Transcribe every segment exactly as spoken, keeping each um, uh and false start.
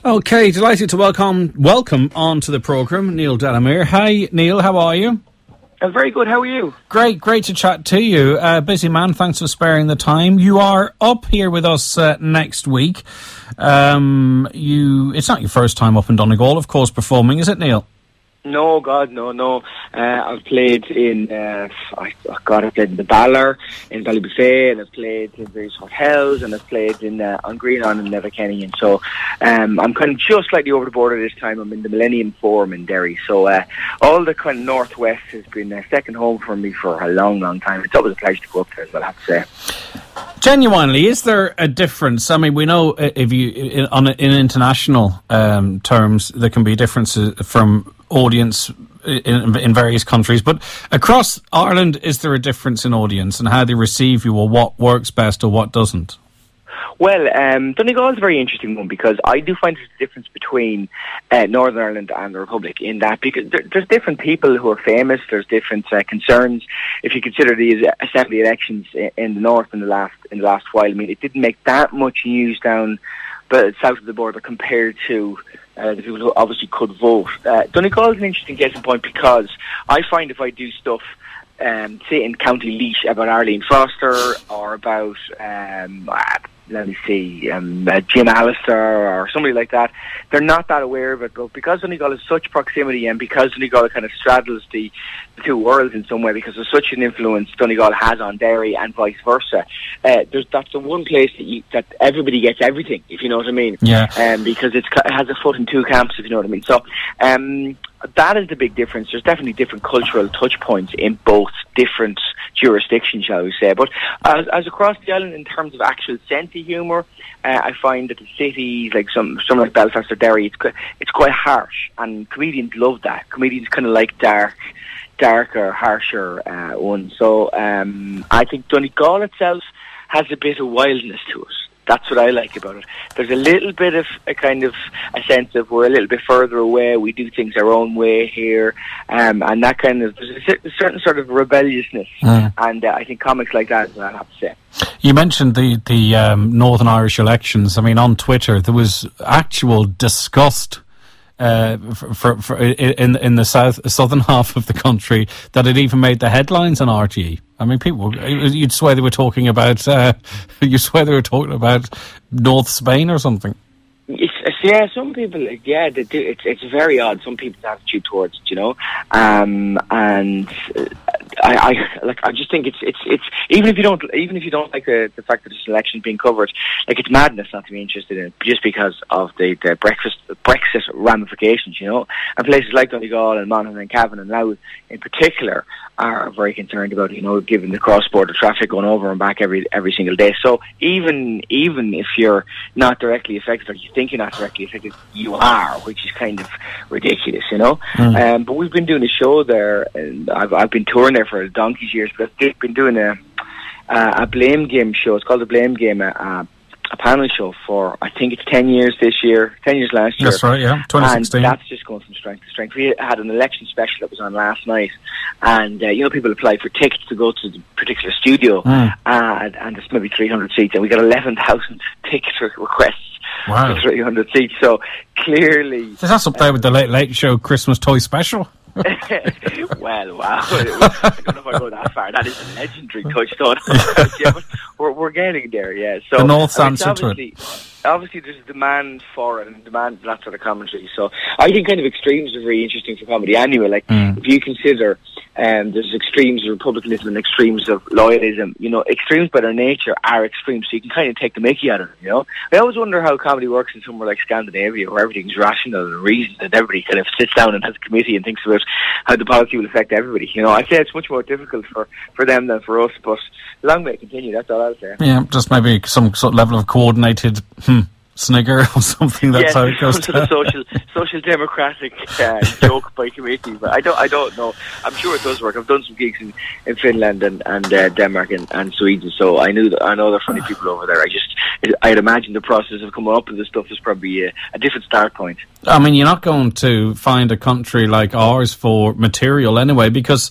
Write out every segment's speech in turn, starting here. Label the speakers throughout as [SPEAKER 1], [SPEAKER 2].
[SPEAKER 1] Okay, delighted to welcome welcome onto the programme Neil Delamere. Hi Neil, how are you?
[SPEAKER 2] I'm very good, how are you?
[SPEAKER 1] Great, great to chat to you. Uh, busy man, thanks for sparing the time. You are up here with us uh, next week. Um, you, it's not your first time up in Donegal, of course, performing, is it, Neil?
[SPEAKER 2] No, God, no, no. Uh, I've played in, uh, I, oh God, I've played in the Ballar, in Ballybuffet, and I've played in various hotels, and I've played in uh, on Greenon and Letterkenny, and so um, I'm kind of just slightly over the border this time. I'm in the Millennium Forum in Derry, so uh, all the kind of northwest has been a second home for me for a long, long time. It's always a pleasure to go up there, as well, I have to say.
[SPEAKER 1] Genuinely, is there a difference? I mean, we know if you in, on in international um, terms, there can be differences from audience in, in various countries, but across Ireland, is there a difference in audience and how they receive you, or what works best or what doesn't?
[SPEAKER 2] Well, um, Donegal is a very interesting one because I do find there's a difference between uh, Northern Ireland and the Republic in that because there, there's different people who are famous, there's different uh, concerns. If you consider these assembly elections in, in the north in the last in the last while, I mean, it didn't make that much news down but south of the border compared to uh, the people who obviously could vote. Uh, Donegal is an interesting case in point because I find if I do stuff um, say in County Laois about Arlene Foster or about um, let me see, um, uh, Jim Allister or somebody like that, they're not that aware of it. But because Donegal is such proximity and because Donegal kind of straddles the, the two worlds in some way, because of such an influence Donegal has on Derry and vice versa, uh, there's, that's the one place that, you, that everybody gets everything, if you know what I mean.
[SPEAKER 1] Yeah.
[SPEAKER 2] Um, because it's, it has a foot in two camps, if you know what I mean. So um, that is the big difference. There's definitely different cultural touch points in both different jurisdictions, shall we say. But as, as across the island, in terms of actual sense of humour, uh, I find that the cities, like some, some like Belfast or Derry, it's quite, it's quite harsh, and comedians love that. Comedians kind of like dark, darker, harsher uh, ones. So um, I think Donegal itself has a bit of wildness to it. That's what I like about it. There's a little bit of a kind of a sense of we're a little bit further away, we do things our own way here, um, and that kind of, there's a certain sort of rebelliousness, mm. and uh, I think comics like that is what I have to say.
[SPEAKER 1] You mentioned the, the um, Northern Irish elections. I mean, on Twitter, there was actual disgust uh, for, for, for in in the south southern half of the country that it even made the headlines on R T E. I mean, people, you'd swear they were talking about, uh, you swear they were talking about North Spain or something.
[SPEAKER 2] It's, yeah, some people, yeah, they do. It's it's very odd. Some people's attitude towards it, you know, um, and I, I like. I just think it's it's it's even if you don't even if you don't like the, the fact that this election being covered, like it's madness not to be interested in it just because of the the breakfast Brexit ramifications, you know. And places like Donegal and Monaghan and Cavan and Louth in particular are very concerned about, you know, given the cross-border traffic going over and back every every single day. So even even if you're not directly affected, or you think you're not directly affected, you are, which is kind of ridiculous, you know. Mm. Um, but we've been doing a show there, and I've I've been touring there for a donkey's years, but I've been doing a uh, a blame game show. It's called the Blame Game, a, a, a panel show for, I think it's ten years this year, ten years last year.
[SPEAKER 1] That's right, yeah, twenty sixteen.
[SPEAKER 2] And that's just going from strength to strength. We had an election special that was on last night, and uh, you know, people apply for tickets to go to the particular studio, mm. and, and there's maybe three hundred seats, and we got eleven thousand ticket requests.
[SPEAKER 1] Wow.
[SPEAKER 2] For three hundred seats, so clearly...
[SPEAKER 1] Is that up there with the Late Late Show Christmas Toy Special?
[SPEAKER 2] Well, wow. I don't know if I go that far. That is a legendary touchstone. Yeah, but we're, we're getting there, yeah. So,
[SPEAKER 1] the North's
[SPEAKER 2] I mean,
[SPEAKER 1] answer to it.
[SPEAKER 2] Obviously, there's a demand for it and demand for that sort of commentary. So I think kind of extremes are very interesting for comedy anyway. Like, mm. if you consider um, there's extremes of republicanism and extremes of loyalism, you know, extremes by their nature are extremes, so you can kind of take the mickey out of it, you know. I always wonder how comedy works in somewhere like Scandinavia, where everything's rational and reasoned, and everybody kind of sits down and has a committee and thinks about how the policy will affect everybody. You know, I say it's much more difficult for, for them than for us, but long may it continue, that's all I'll say.
[SPEAKER 1] Yeah, just maybe some sort of level of coordinated hmm, snigger or something, that's
[SPEAKER 2] yes,
[SPEAKER 1] how it goes.
[SPEAKER 2] Some sort of social, social democratic uh, joke by committee, but I don't, I don't know. I'm sure it does work. I've done some gigs in, in Finland and, and uh, Denmark and, and Sweden, so I knew that, I know they're funny people over there. I just, I'd imagine the process of coming up with this stuff is probably a, a different start point.
[SPEAKER 1] I mean, you're not going to find a country like ours for material anyway, because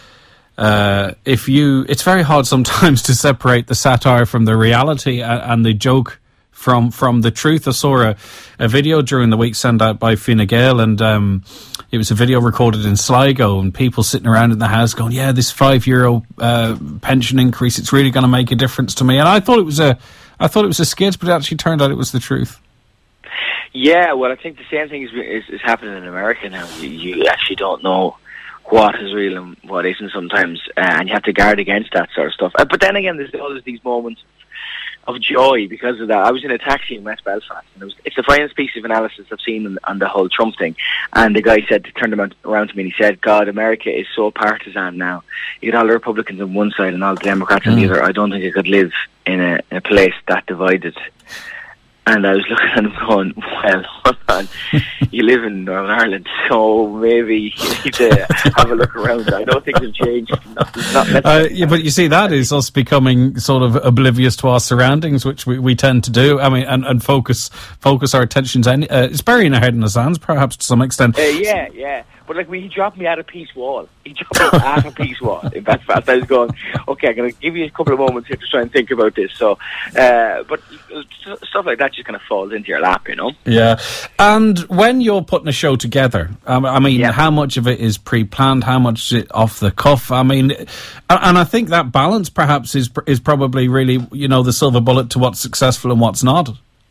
[SPEAKER 1] uh, if you, it's very hard sometimes to separate the satire from the reality and, and the joke from from the truth. I saw a, a video during the week sent out by Fine Gael, and um, it was a video recorded in Sligo, and people sitting around in the house going, "Yeah, this five euro uh, pension increase, it's really going to make a difference to me." And I thought it was a, I thought it was a skit, but it actually turned out it was the truth.
[SPEAKER 2] Yeah, well, I think the same thing is is, is happening in America now. You, you actually don't know what is real and what isn't sometimes, uh, and you have to guard against that sort of stuff. Uh, but then again, there's always these moments of joy because of that. I was in a taxi in West Belfast, and it was, it's the finest piece of analysis I've seen on, on the whole Trump thing. And the guy said, turned around, around to me and he said, "God, America is so partisan now. You got all the Republicans on one side and all the Democrats on the other. I don't think I could live in a, in a place that divided." And I was looking at him going, "Well, hold on, you live in Northern Ireland, so maybe you need to have a look around. I don't think they've changed." Not, not
[SPEAKER 1] uh, yeah, but you see, that is us becoming sort of oblivious to our surroundings, which we, we tend to do. I mean, and, and focus focus our attentions. Any, uh, it's burying our head in the sands, perhaps, to some extent.
[SPEAKER 2] Uh, yeah, yeah. But like, he dropped me at a piece wall. He dropped me at a piece wall in Belfast. I was going, okay, I'm going to give you a couple of moments here to try and think about this. So, uh, but stuff like that just kind of falls into your lap, you know?
[SPEAKER 1] Yeah. And when you're putting a show together, um, I mean, yeah. how much of it is pre-planned? How much is it off the cuff? I mean, and I think that balance perhaps is is probably really, you know, the silver bullet to what's successful and what's not.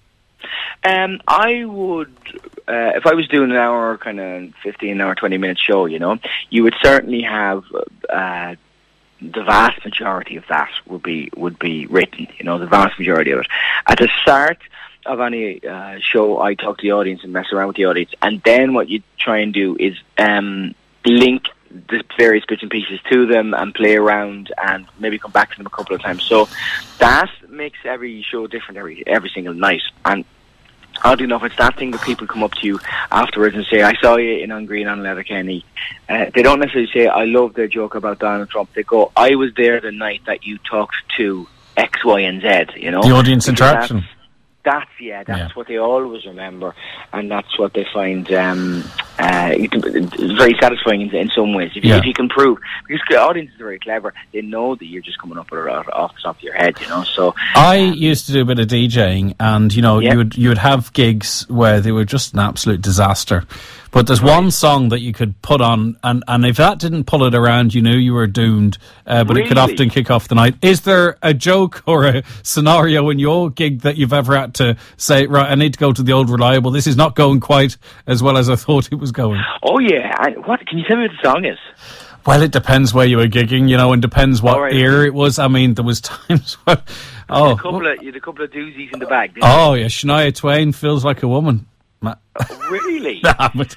[SPEAKER 2] Um, I would, uh, if I was doing an hour, kind of fifteen or twenty minute show, you know, you would certainly have uh, the vast majority of that would be would be written. You know, the vast majority of it. At the start of any uh, show, I talk to the audience and mess around with the audience, and then what you try and do is um, link the various bits and pieces to them and play around and maybe come back to them a couple of times. So that makes every show different every every single night. And oddly enough, it's that thing that people come up to you afterwards and say, "I saw you in On Green on Letterkenny." Uh, they don't necessarily say, "I love their joke about Donald Trump." They go, "I was there the night that you talked to X, Y, and Z." You know,
[SPEAKER 1] the audience interaction.
[SPEAKER 2] That's, that's yeah, that's yeah. what they always remember, and that's what they find um, uh, very satisfying in, in some ways. If you,
[SPEAKER 1] yeah.
[SPEAKER 2] if you can prove, because the audience is very clever, they know that you're just coming up with it off the top of your head, you know. So
[SPEAKER 1] I used to do a bit of DJing, and you know,
[SPEAKER 2] yeah.
[SPEAKER 1] you would you would have gigs where they were just an absolute disaster. But there's
[SPEAKER 2] right.
[SPEAKER 1] one song that you could put on, and, and if that didn't pull it around, you knew you were doomed. Uh, but
[SPEAKER 2] really?
[SPEAKER 1] It could often kick off the night. Is there a joke or a scenario in your gig that you've ever had to say, right, I need to go to the old reliable, this is not going quite as well as I thought it was going?
[SPEAKER 2] Oh, yeah. And what, can you tell me what the song is?
[SPEAKER 1] Well, it depends where you were gigging, you know, and depends what right. era it was. I mean, there was times where... Oh,
[SPEAKER 2] you had a couple of, you had a couple of doozies in the bag, didn't
[SPEAKER 1] Oh, you? yeah, Shania Twain, Feels Like a Woman.
[SPEAKER 2] Oh, really?
[SPEAKER 1] Nah, but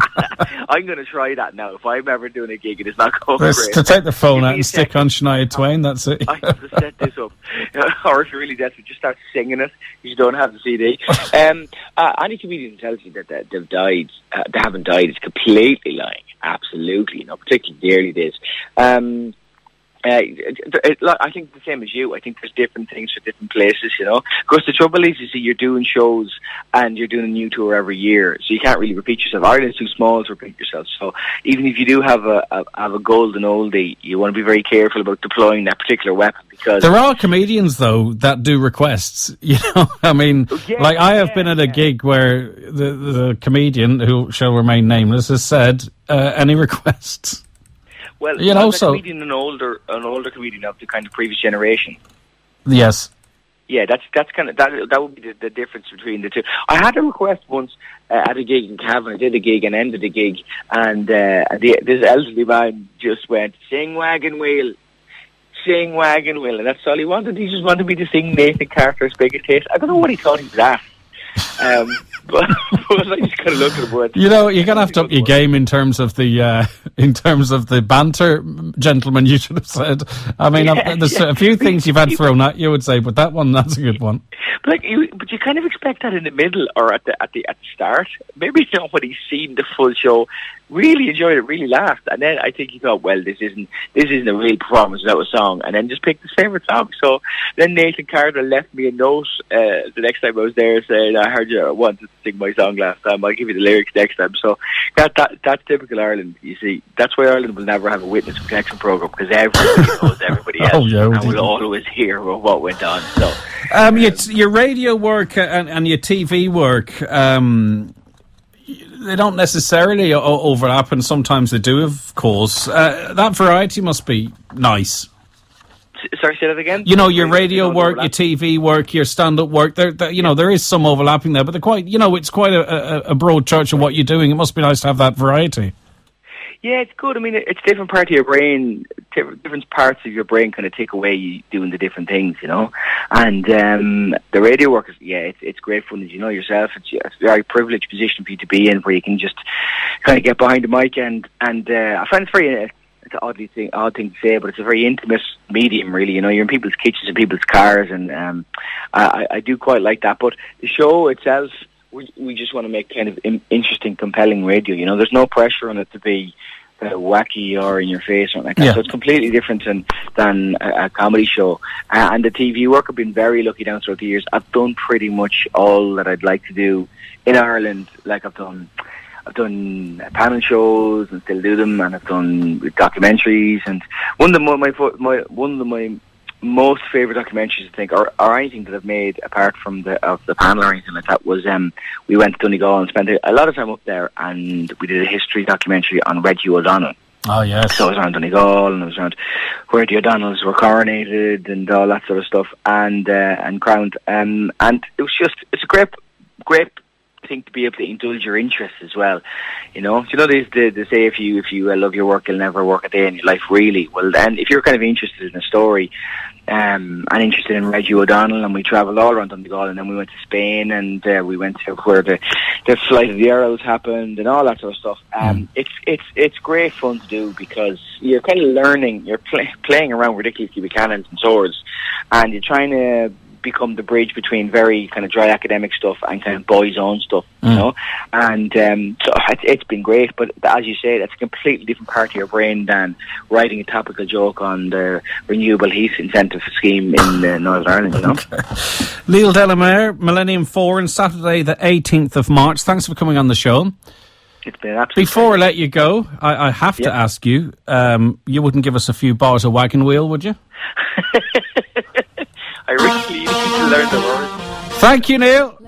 [SPEAKER 2] I'm going to try that now. If I'm ever doing a gig, it is not going
[SPEAKER 1] Let's,
[SPEAKER 2] great.
[SPEAKER 1] To take the phone out and stick on Shania Twain, that's it.
[SPEAKER 2] I have to set this up. Or if you're really desperate, just start singing it. You don't have the C D. Um, uh, any comedian who tells you that, that they've died, uh, they haven't died, is completely lying. Absolutely. You know, particularly the early days. Um... Uh, it, it, I think the same as you. I think there's different things for different places, you know. Of course, the trouble is, you see, you're doing shows and you're doing a new tour every year, so you can't really repeat yourself. Ireland's too small to repeat yourself. So even if you do have a, a have a golden oldie, you want to be very careful about deploying that particular weapon, because
[SPEAKER 1] there are comedians though that do requests. You know, I mean,
[SPEAKER 2] yeah,
[SPEAKER 1] like I have
[SPEAKER 2] yeah,
[SPEAKER 1] been at a
[SPEAKER 2] yeah.
[SPEAKER 1] gig where the the comedian, who shall remain nameless, has said, uh, "Any requests?"
[SPEAKER 2] Well,
[SPEAKER 1] you know,
[SPEAKER 2] was a
[SPEAKER 1] so
[SPEAKER 2] comedian, an older, an older comedian of the kind of previous generation.
[SPEAKER 1] Yes.
[SPEAKER 2] Yeah, that's that's kind of that. That would be the, the difference between the two. I had a request once uh, at a gig in Cavan. I did a gig and ended the gig, and uh, the, this elderly man just went, "Sing Wagon Wheel, sing Wagon Wheel," and that's all he wanted. He just wanted me to sing Nathan Carter's Biggest Hit. I don't know what he thought he was at. Um, but, but I just kind of looked at him.
[SPEAKER 1] You know, you're gonna have to up your game in terms of the uh, in terms of the banter, gentlemen. You should have said. I mean, yeah, there's yeah. a few things you've had thrown at you, would say, but that one, that's a good one.
[SPEAKER 2] But like, you, but you kind of expect that in the middle or at the at the at the start. Maybe you know when he's seen the full show, really enjoyed it, really laughed, and then I think he thought, well, this isn't this isn't a real performance without a song, and then just picked his favourite song. So then Nathan Carter left me a note uh, the next time I was there saying, I heard you wanted to sing my song last time, I'll give you the lyrics next time. So that, that that's typical Ireland, you see. That's why Ireland will never have a witness protection programme, because everybody knows everybody else, oh, yeah, and we'll always hear what went on. So
[SPEAKER 1] um, um, your, your radio work and, and your T V work, um they don't necessarily o- overlap, and sometimes they do, of course. Uh, that variety must be nice.
[SPEAKER 2] S- sorry, say that again?
[SPEAKER 1] You know, your radio work, overlap. Your T V work, your stand-up work, there, there, you know, there is some overlapping there, but they're quite, you know, it's quite a, a, a broad church of what you're doing. It must be nice to have that variety.
[SPEAKER 2] Yeah, it's good. I mean, it's different part of your brain, different parts of your brain kind of take away you doing the different things, you know. And um, the radio work is, yeah, it's it's great fun, as you know yourself. It's, it's a very privileged position for you to be in, where you can just kind of get behind the mic, and and uh, I find it's very, uh, it's an oddly thing, odd thing to say, but it's a very intimate medium, really. You know, you're in people's kitchens and people's cars, and um, I, I do quite like that. But the show itself, we we just want to make kind of in, interesting, compelling radio. You know, there's no pressure on it to be uh, wacky or in your face or like that. Yeah. So it's completely different than than a, a comedy show. Uh, and the T V work, I've been very lucky down throughout the years. I've done pretty much all that I'd like to do in Ireland. Like I've done, I've done panel shows and still do them, and I've done documentaries. And one of the my, my one of the, my most favourite documentaries, I think, or, or anything that I've made apart from the of the panel or anything like that, was um, we went to Donegal and spent a lot of time up there, and we did a history documentary on Reggie O'Donnell.
[SPEAKER 1] Oh, yes.
[SPEAKER 2] So I was around Donegal, and I was around where the O'Donnells were coronated and all that sort of stuff, and uh, and crowned. Um, and it was just, it's a great, great thing to be able to indulge your interests as well. You know, you know they, they, they say if you if you uh, love your work, you'll never work a day in your life, really. Well, then if you're kind of interested in a story, um, and interested in Reggie O'Donnell, and we travelled all around Donegal, and then we went to Spain, and uh, we went to where the, the flight of the Earls happened, and all that sort of stuff. Um, mm. It's it's it's great fun to do, because you're kind of learning, you're play, playing around ridiculously with cannons and swords, and you're trying to become the bridge between very kind of dry academic stuff and kind of boys' own stuff, mm. you know. And um, so it's, it's been great, but as you say, that's a completely different part of your brain than writing a topical joke on the renewable heat incentive scheme in uh, Northern Ireland, you know. Okay.
[SPEAKER 1] Liel Delamere, Millennium Forum, Saturday the eighteenth of March. Thanks for coming on the show.
[SPEAKER 2] It's been absolutely.
[SPEAKER 1] Before pleasure. I let you go, I, I have yep. to ask you, um, you wouldn't give us a few bars of Wagon Wheel, would you?
[SPEAKER 2] I really need to learn the words.
[SPEAKER 1] Thank you, Neil.